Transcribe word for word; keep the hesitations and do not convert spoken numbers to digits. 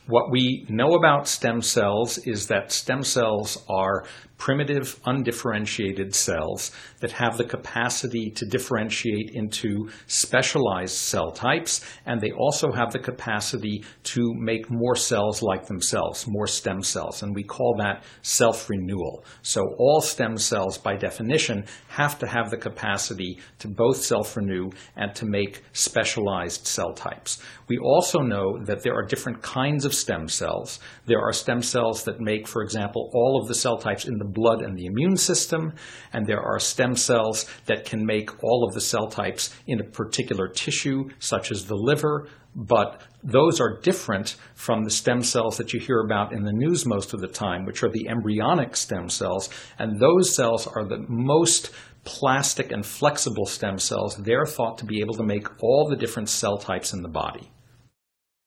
What we know about stem cells is that stem cells are primitive, undifferentiated cells that have the capacity to differentiate into specialized cell types, and they also have the capacity to make more cells like themselves, more stem cells, and we call that self-renewal. So all stem cells, by definition, have to have the capacity to both self-renew and to make specialized cell types. We also know that there are different kinds of stem cells. There are stem cells that make, for example, all of the cell types in the blood and the immune system, and there are stem cells that can make all of the cell types in a particular tissue, such as the liver, but those are different from the stem cells that you hear about in the news most of the time, which are the embryonic stem cells, and those cells are the most plastic and flexible stem cells. They're thought to be able to make all the different cell types in the body.